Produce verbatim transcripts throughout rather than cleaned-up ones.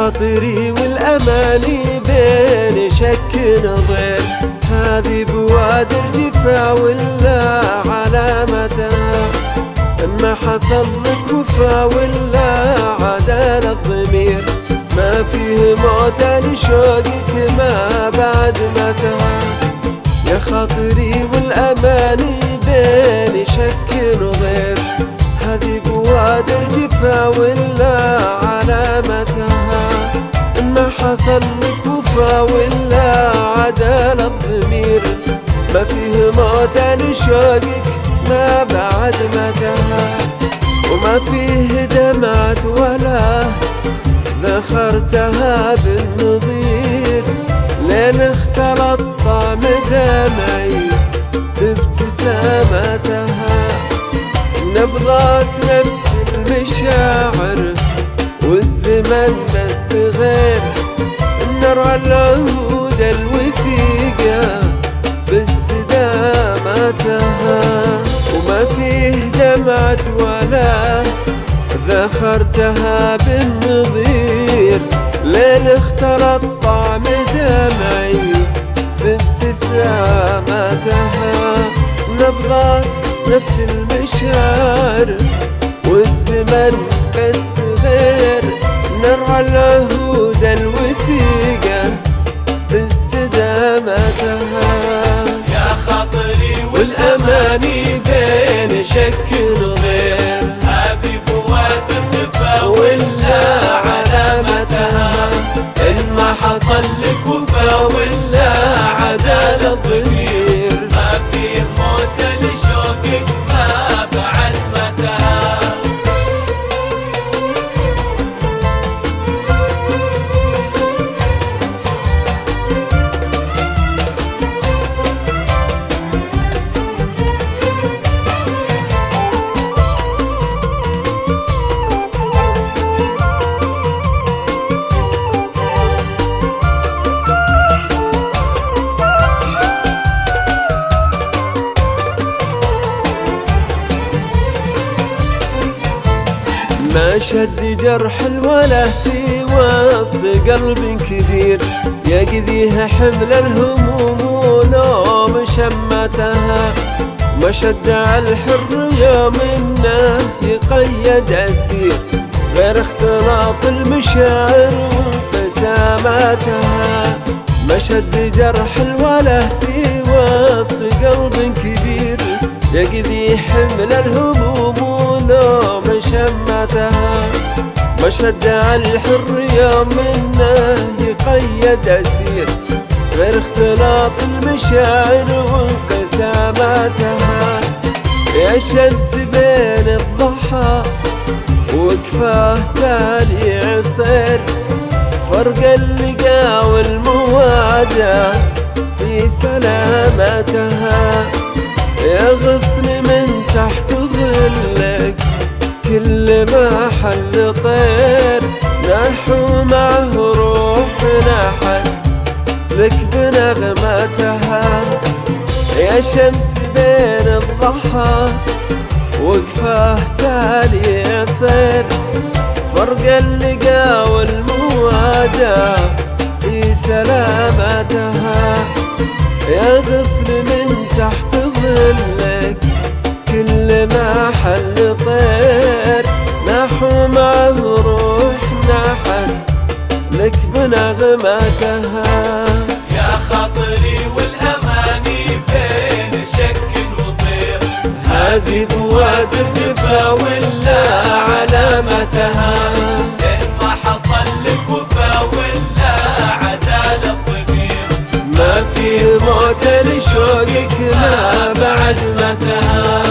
خاطري والأماني بين شك نظير، هذه بوادر جفا ولا علامتها؟ إن ما حصل لك وفا ولا عدال الضمير، ما فيه موت لشوقك ما بعد متها. يا خاطري والأماني بين شك نظير، هذه بوادر جفا ولا علامتها؟ إن ما حصل لك وفا ولا عدال الضمير، ما فيه موت لشوقك ما بعد متها. وما فيه دمعة ولا ذخرتها بالنظير، لين اختلط طعم دمعي بابتسامتها. نبضات نفس المشاعر والزمن بس غير، نرعى العهود الوثيقة باستدامتها. وما فيه دمعة ولا ذخرتها بالنظير، لين اختلط طعم دمعي بابتسامتها. نبضات نفس المشاعر والزمن بس غير، نرعى العهود الوثيقة باستدامتها. يا خاطري والأماني بين شك غير، هذه بوادر جفا ولا علامتها؟ إن ما حصل لك وفا ولا عدال الضمير، ما فيه موت لشوقك ما بعد متى. ما شد جرح الوله في وسط قلب كبير، يقذيها حمل الهموم ولوم شمتها. ما شد على الحر يوم انه يقيد اسير، غير اختلاط المشاعر وابتساماتها. ما شد جرح الوله في وسط قلب كبير، يقذي حمل الهموم ولوم شمتها. ما شد على الحر يوم انه يقيد اسير، غير اختلاط المشاعر وانقساماتها. يا شمس بين الضحى وكفاه تالي عصير، فرق اللقا والموادة في سلامتها. يا غصن من تحت ظلك كل ما حل طير، نحو معه روح نحت لك بنغمتها. يا شمس بين الضحى وقفاه تالي عصير، فرق اللقا والموادة في سلامتها. يا غصن من تحت ظلك كل ما حل طير، نحو معه روح نحت لك بنغمتها. يا خاطري والأماني بين شك وضير، هذه بوادر جفا ولا علامتها؟ إن ما حصل لك وفا ولا عدال الضمير، ما فيه موت لشوقك ما بعد متها.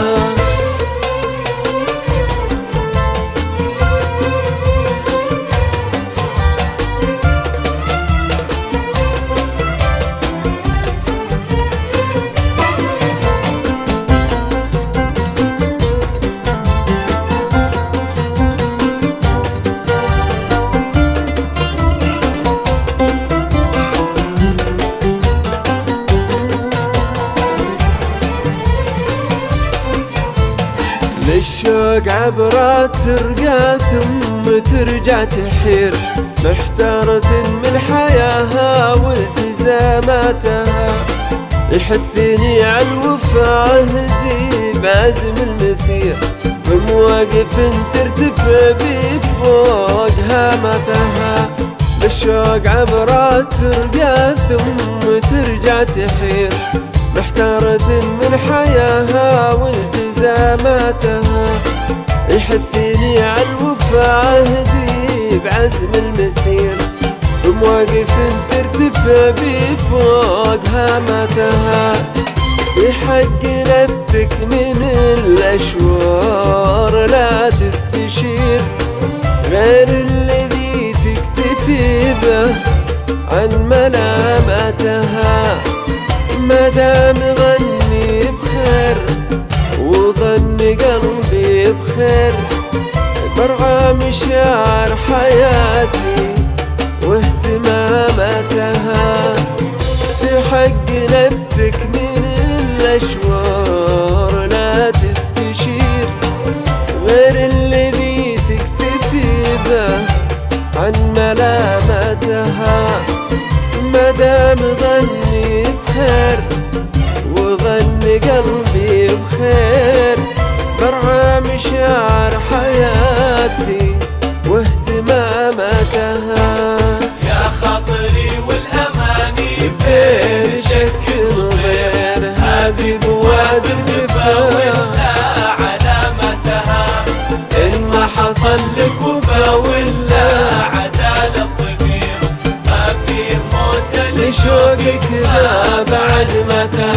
للشوق عبرات ترقى ثم ترجع تحير، محتارة من حياها والتزاماتها، يحثني على الوفا عهدي بعزم المسير، بمواقف ترتفع بي فوق هامتها، بالشوق عبرات ترقى ثم ترجع تحير، محتارة من حياها والتزاماتها، يحثني على الوفا عهدي بعزم المسير، بمواقف ترتفع بي فوق هامتها، في حق نفسك من الأشوار لا تستشير غير الذي تكتفي به عن ملامتها، مدام غني بخير وظن قلبي بخير، برعى مشاعر حياتي واهتماماتها، في حق نفسك من الأشوار لا تستشير غير الذي تكتفي به عن ملامتها، مدام ظني بخير وظن قلبي بخير، برعى مشاعر حياتي واهتماماتها، يا خاطري والأماني بين شك غير هذه بوادر جفا ولا علامتها، إن ما حصل لك وفا ولا عدالة ضمير ما فيه موت لشوقك لا بعد متى.